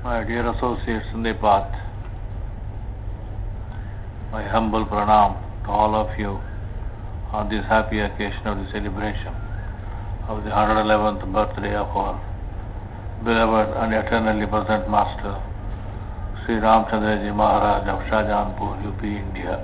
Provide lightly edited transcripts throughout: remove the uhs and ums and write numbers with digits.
My dear associates in the path, my humble pranam to all of you on this happy occasion of the celebration of the 111th birthday of our beloved and eternally present Master, Sri Ramchandra Ji Maharaj of Shahjahanpur, UP, India.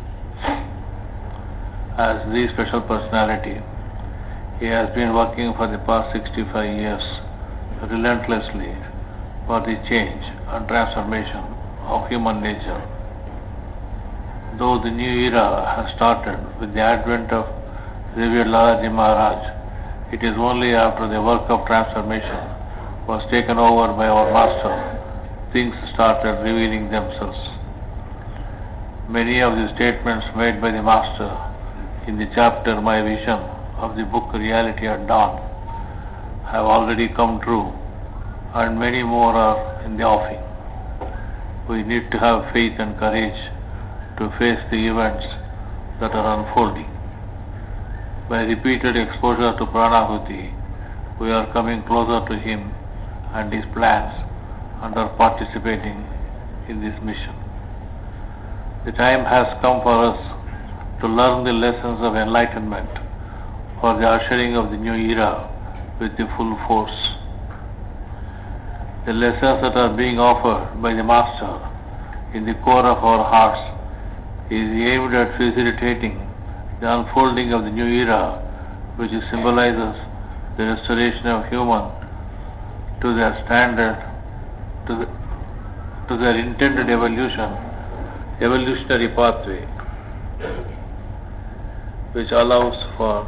As the special personality, he has been working for the past 65 years relentlessly for the change and transformation of human nature. Though the new era has started with the advent of revered Lalaji Maharaj, it is only after the work of transformation was taken over by our Master, things started revealing themselves. Many of the statements made by the Master in the chapter My Vision of the book Reality at Dawn have already come true, and many more are in the offing. We need to have faith and courage to face the events that are unfolding. By repeated exposure to Pranahuti, we are coming closer to him and his plans and are participating in this mission. The time has come for us to learn the lessons of enlightenment for the ushering of the new era with the full force. The lessons that are being offered by the Master in the core of our hearts is aimed at facilitating the unfolding of the new era, which symbolizes the restoration of human to their standard, to their intended evolutionary pathway, which allows for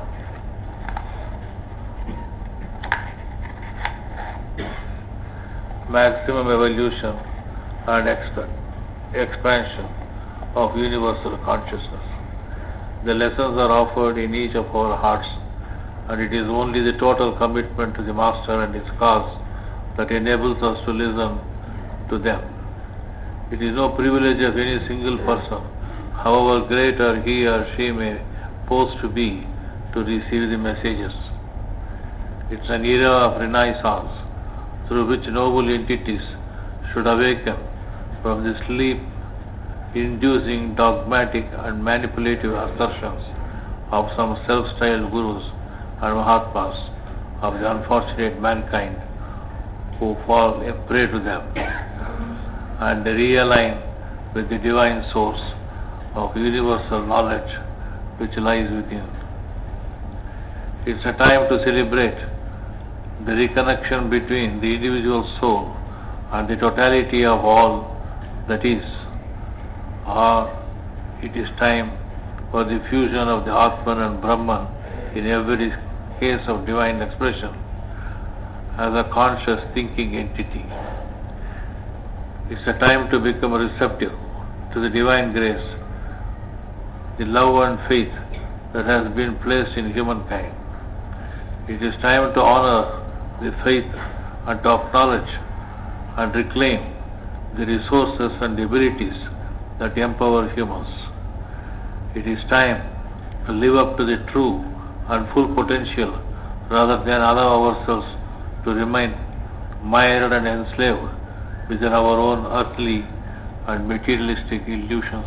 maximum evolution and expansion of universal consciousness. The lessons are offered in each of our hearts, and it is only the total commitment to the Master and his cause that enables us to listen to them. It is no privilege of any single person, however great or he or she may pose to be, to receive the messages. It's an era of renaissance through which noble entities should awaken from the sleep-inducing dogmatic and manipulative assertions of some self-styled gurus and mahatmas of the unfortunate mankind who fall a prey to them, and realign with the divine source of universal knowledge which lies within. It's a time to celebrate the reconnection between the individual soul and the totality of all that is, or it is time for the fusion of the Atman and Brahman in every case of divine expression as a conscious thinking entity. It's a time to become receptive to the divine grace, the love and faith that has been placed in humankind. It is time to honor the faith and to acknowledge and reclaim the resources and abilities that empower humans. It is time to live up to the true and full potential rather than allow ourselves to remain mired and enslaved within our own earthly and materialistic illusions.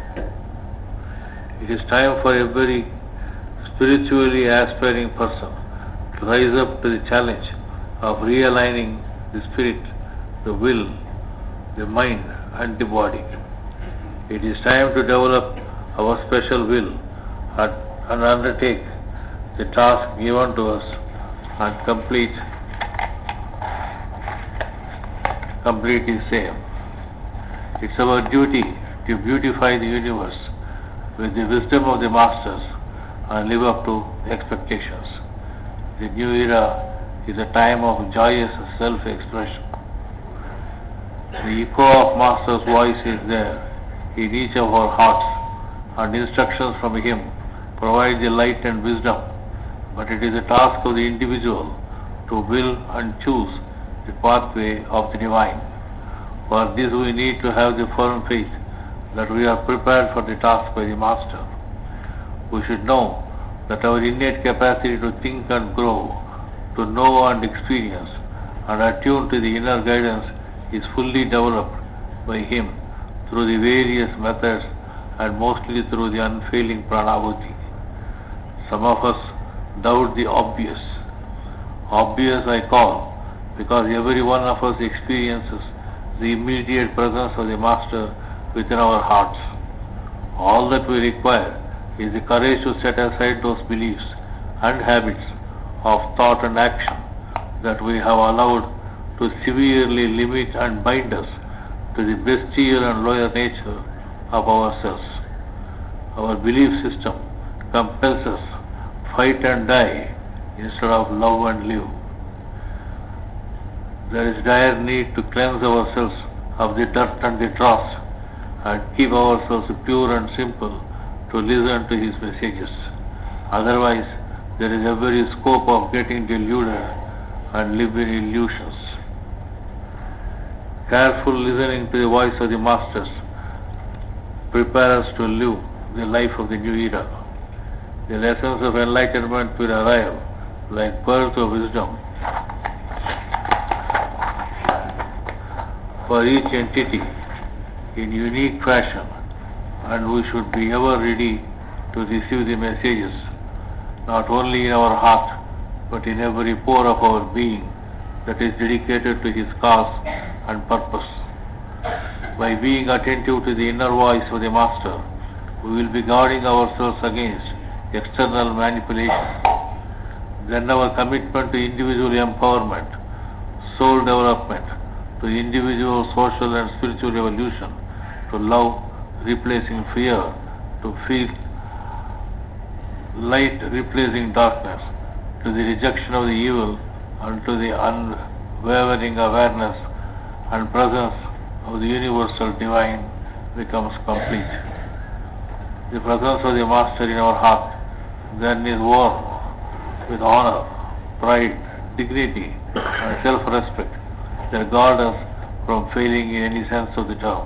It is time for every spiritually aspiring person to rise up to the challenge of realigning the spirit, the will, the mind and the body. It is time to develop our special will and undertake the task given to us and complete the same. It's our duty to beautify the universe with the wisdom of the Masters and live up to expectations. The new era is a time of joyous self-expression. The echo of Master's voice is there in each of our hearts, and instructions from him provide the light and wisdom, but it is a task of the individual to will and choose the pathway of the divine. For this we need to have the firm faith that we are prepared for the task by the Master. We should know that our innate capacity to think and grow, to know and experience, and attune to the inner guidance is fully developed by him through the various methods and mostly through the unfailing pranahuti. Some of us doubt the obvious. Obvious I call because every one of us experiences the immediate presence of the Master within our hearts. All that we require is the courage to set aside those beliefs and habits of thought and action that we have allowed to severely limit and bind us to the bestial and lower nature of ourselves. Our belief system compels us fight and die instead of love and live. There is dire need to cleanse ourselves of the dirt and the dross and keep ourselves pure and simple to listen to his messages. Otherwise, there is every scope of getting deluded and live in illusions. Careful listening to the voice of the Masters prepare us to live the life of the new era. The lessons of enlightenment will arrive like pearls of wisdom for each entity in unique fashion, and we should be ever ready to receive the messages, not only in our heart, but in every pore of our being that is dedicated to his cause and purpose. By being attentive to the inner voice of the Master, we will be guarding ourselves against external manipulation. Then our commitment to individual empowerment, soul development, to individual social and spiritual evolution, to love replacing fear, to feel light replacing darkness, to the rejection of the evil, and to the unwavering awareness and presence of the universal divine becomes complete. The presence of the Master in our heart then is worn with honor, pride, dignity, and self-respect that guard us from failing in any sense of the term.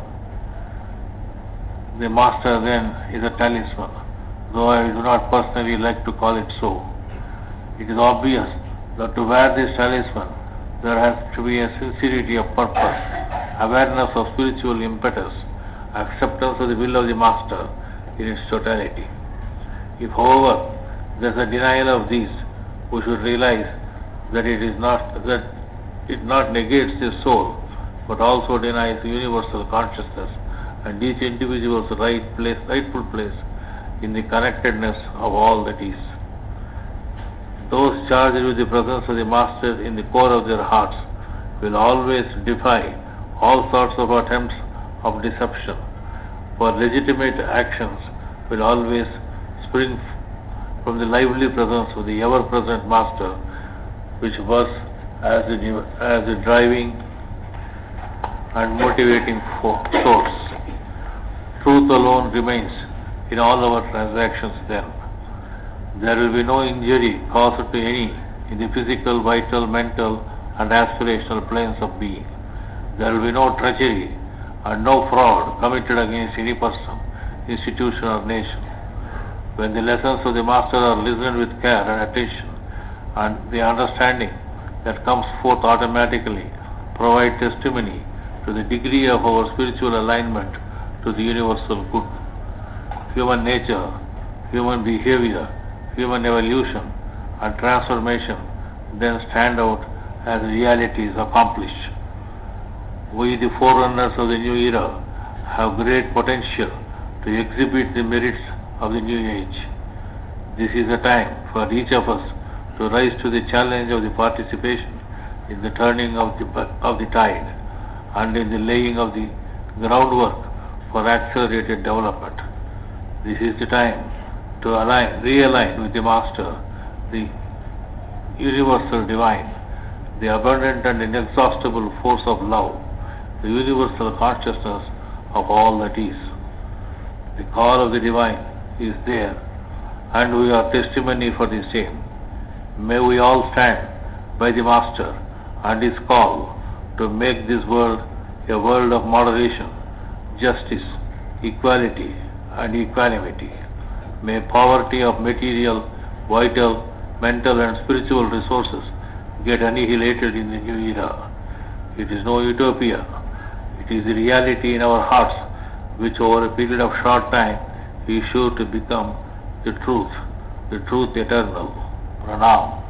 The Master then is a talisman, though I do not personally like to call it so. It is obvious that to wear this talisman, there has to be a sincerity of purpose, awareness of spiritual impetus, acceptance of the will of the Master in its totality. If, however, there is a denial of these, we should realize that it not negates the soul, but also denies the universal consciousness and each individual's rightful place in the connectedness of all that is. Those charged with the presence of the Master in the core of their hearts will always defy all sorts of attempts of deception, for legitimate actions will always spring from the lively presence of the ever-present Master, which was as the driving and motivating source. Truth alone remains in all our transactions then. There will be no injury caused to any in the physical, vital, mental, and aspirational planes of being. There will be no treachery and no fraud committed against any person, institution, or nation. When the lessons of the Master are listened with care and attention, and the understanding that comes forth automatically provide testimony to the degree of our spiritual alignment to the universal good. Human nature, human behavior, human evolution and transformation then stand out as realities accomplished. We, the forerunners of the new era, have great potential to exhibit the merits of the new age. This is a time for each of us to rise to the challenge of the participation in the turning of the tide and in the laying of the groundwork for accelerated development. This is the time to realign with the Master, the universal divine, the abundant and inexhaustible force of love, the universal consciousness of all that is. The call of the divine is there, and we are testimony for the same. May we all stand by the Master and his call to make this world a world of moderation, justice, equality, and equanimity. May poverty of material, vital, mental, and spiritual resources get annihilated in the new era. It is no utopia. It is the reality in our hearts, which over a period of short time is sure to become the truth eternal. Pranam.